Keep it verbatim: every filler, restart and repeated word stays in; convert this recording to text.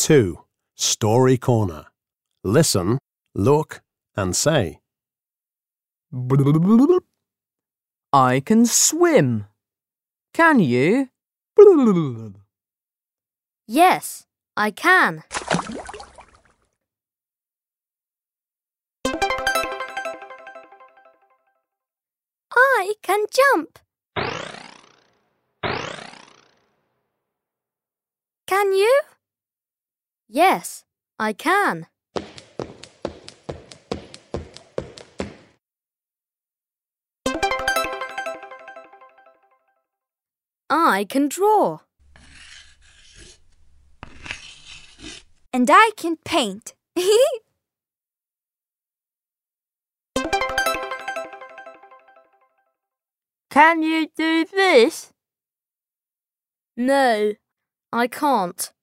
two. Story Corner. Listen, look, and say. I can swim. Can you? Yes, I can. I can jump. Can you? Yes, I can. I can draw. And I can paint. Can you do this? No, I can't.